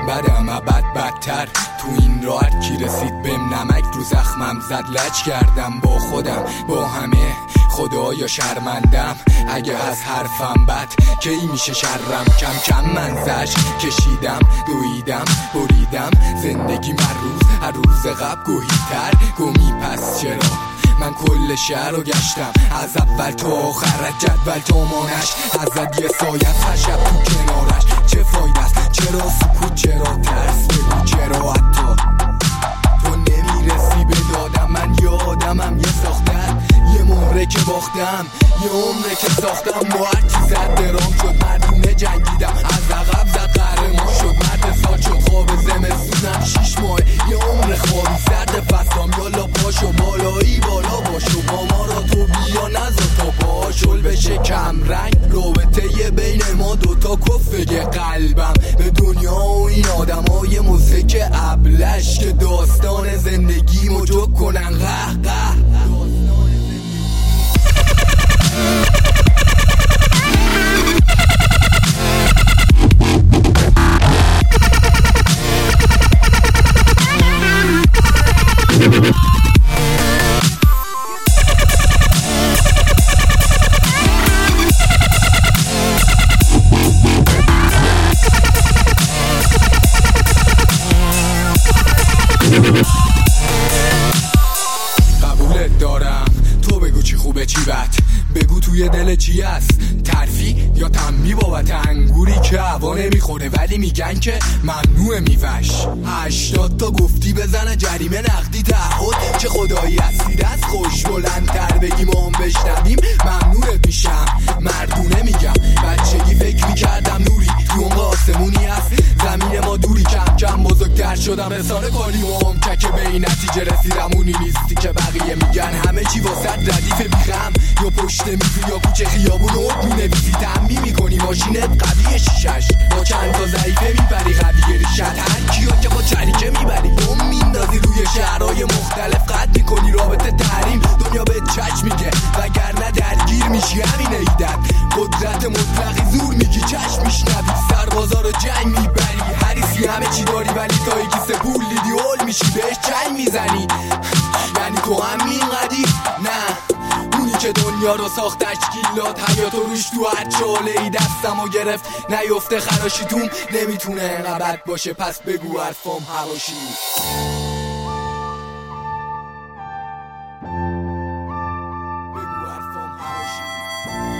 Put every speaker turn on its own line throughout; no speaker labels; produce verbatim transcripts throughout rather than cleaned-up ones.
بدم ابد بدتر تو این راه هر کی رسید بهم نمک رو زخمم زد لج کردم با خودم با همه خدایا شرمندم اگه از حرفم بد کی میشه شرم کم کم من زش کشیدم دویدم بریدم زندگی من روز هر روز قبل گوهیتر گمی پس چرا من کل شهر رو گشتم از اول تا آخر جدول تا مانش ازت یه سایت هر شب تو کنارش چه فایده است چرا سکوت چرا ترس بگو چرا حتی تو نمیرسی به دادم من یادمم یه ساختن یه مهره که باختم یه عمره که ساختم با هر کی زد درام شد مردونه جنگیدم از عقب زد قهرمان شد مرد سال شد خواب زمستونم شیش ماه یه عمر خوابی سرد فستام یالا پاشو بالایی بالا باشو با ما را تو بیا نزا تا پاشل بشه کم رنگ رابطه یه بین ما دوتا کفه قلبم به دنیا و این آدم های موسیقی ابلش که داستان زندگی مجو کنن قه قه قبولت دارم تو بگو چی خوبه چی بد بگو توی دل چی هست ترفی یا تنبی بابت انگوری که هوا نمیخوره ولی میگن که ممنوع میوش هشتاد تا گفتی بزنه جریمه نقدی تعهد چه خدایی هستی دست خوش بلندتر بگیم و هم بشنویم ممنوعت میشم مردونه میگم بچگی فکر میکردم نوری تو اون آسمونی هست زمین ما دوری کم کم بزرگتر شدم رسانه کالی و هم که به این نتیجه رسیدم اونی نیستی که بقیه میگن همه چی واسه ردیف بیخم یا پشت میزی یا کوچه خیابون اوت مینویسی تنبی میکنی ماشینت قویه شیشش با چند تا ضعیفه میبری قویه ریشت هر کیو که با چریکه میبری بوم میندازی روی شهرهای مختلف قد میکنی رابطه تحریم دنیا به چچ میگه وگرنه درگیر میشی همینه ایدت قدرت مطلقی زور میگی چشم میشنوی سربازا رو جنگ میبری هریسی همه چی داری ولی تا یکی سه پول لیدی هول میشی بهش جنگ میزنی یعنی تو همین قدی نه اونی که دنیا رو ساخت تشکیلات حیات و روش تو هر چاله ای دستم و گرفت نیفته خراشی توم نمیتونه انقدر باشه پس بگو حرفام هواشی بگو حرفام هواشی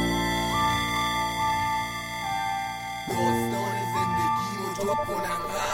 داستان زندگی مجاب کنم